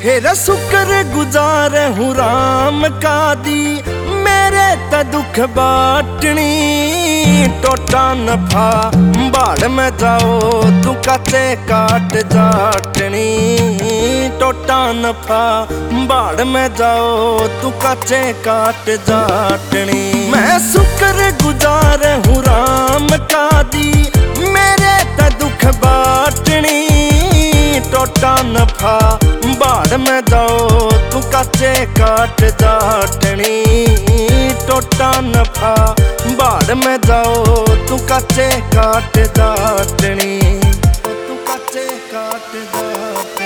हेरा शुक्र गुजार हूँ राम का दी, मेरे त दुख बाटनी। टोटा नफा बाढ़ में जाओ तू काचे काट जाटनी। टोटा नफा बाढ़ में जाओ तू काचे काट जाटनी। मैं शुक्र गुजार हूँ राम का दी, मेरे त दुख बाटनी। टोटा नफा बाढ़ में जाओ तू काचे काट जाटनी। टोटा नफा बाढ़ में जाओ तू काचे काट जाटनी। तू काचे काट जाटनी।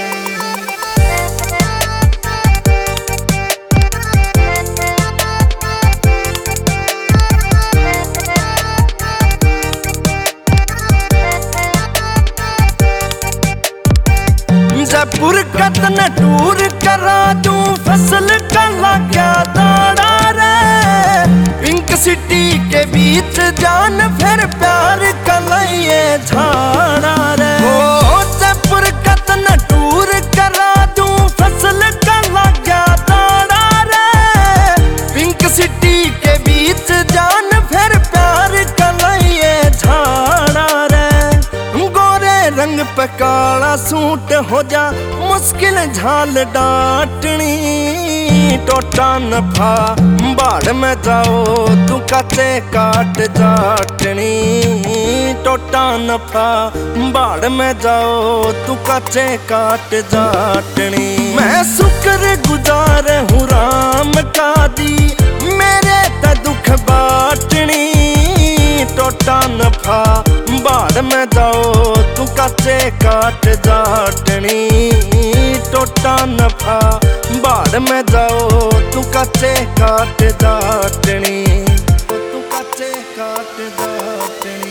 जयपुर कतन टूर करा दूं, फसल का लगा दाड़ा रे। पिंक सिटी के बीच जान फिर प्यार का लइए झाड़ा रे। ओ जयपुर कतन टूर करा दूं, फसल का लगा दाड़ा रे। पिंक सिटी के बीच जान फिर प्यार का लइए झाड़ा रे। गोरे रंग पे काला सूट हो जा, मुश्किल झाल डाटनी। टोटा नफा बाढ़ में जाओ तू काचे काट जाटनी। टोटा नफा बाढ़ में जाओ तू काचे काट जाटनी। मैं शुक्र गुजार हूँ राम का दी, मेरे त दुख बाटनी। टोटा नफा बाढ़ में जाओ तू काचे काट जाटनी। टोटा नफा बाढ़ में जाओ तू काचे काट जाटनी। तू काचे काट जाटनी।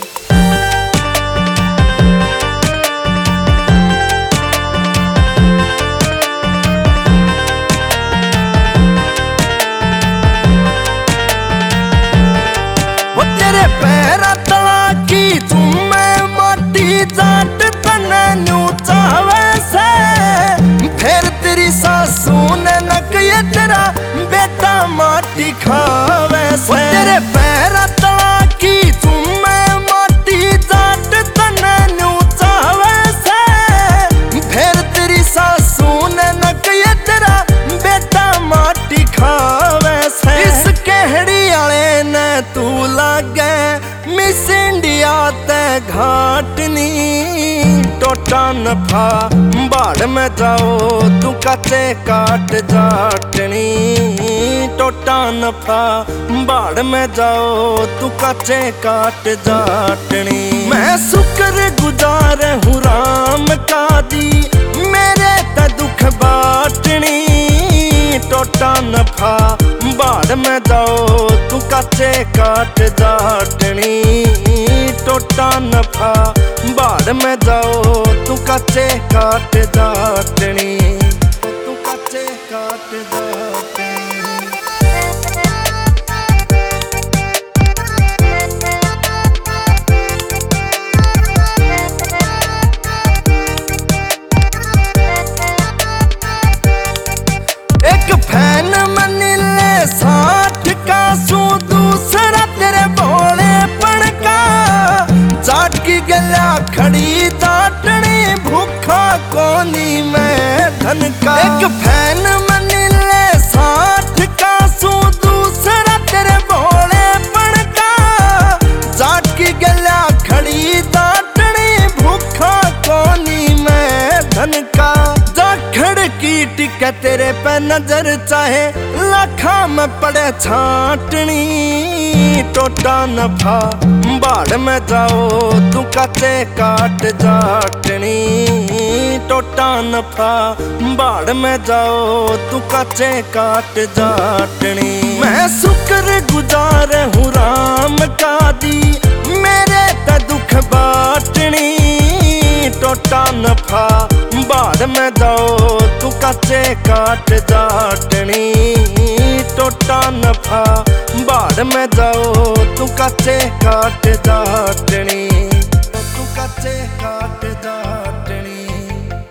वो तेरे पैरा तला की तुम्हें माटी जाट तने न्यू चावे से। फिर तेरी सासू ने नकये तेरा बेटा माटी खावे से। तेरे पैरा तला की तुम्हें माटी जाट तने न्यू चावे से। फिर तेरी सासू ने नकये तेरा बेटा माटी खावे से। इस कहड़ी आले ने तू लागे मिस इंडिया ते घाटनी। टोटा नफा बाढ़ में जाओ तू काचे काट जाटनी। टोटा नफा बाढ़ में जाओ तू काचे काट जाटनी। मैं शुक्र गुजार हूँ राम का दी, मेरे त दुख बाटनी। टोटा नफा बाढ़ में जाओ तू काचे काट जाटनी। टोटा नफा बाढ़ में जाओ तू काचे काट जाटनी। तू काचे काट जाटनी। एक फैन मनीले 60 का सू, दूसरा तेरे भोलेपन का। जाट की गला खड़ी जाटनी, भूखा कोनी में धन का। एक फैन मनीले 60 का सू, दूसरा तेरे भोलेपन का। जाट की गला खड़ी जाटनी, भूखा कोनी में धन का। जाखड़ की टिका तेरे पे नजर चाहे, लाखा में पड़े छाटनी। टोटा नफा बाढ़ में जाओ तू काचे काट जाटनी। टोटा नफा बाढ़ में जाओ तू काचे काट जाटनी। मैं शुक्र गुजार हूँ राम का दी, मेरे त दुख बाटनी। टोटा नफा बाढ़ में जाओ तू काचे काट जाटनी। टोटा नफा बाढ़ में जाओ तू काचे काट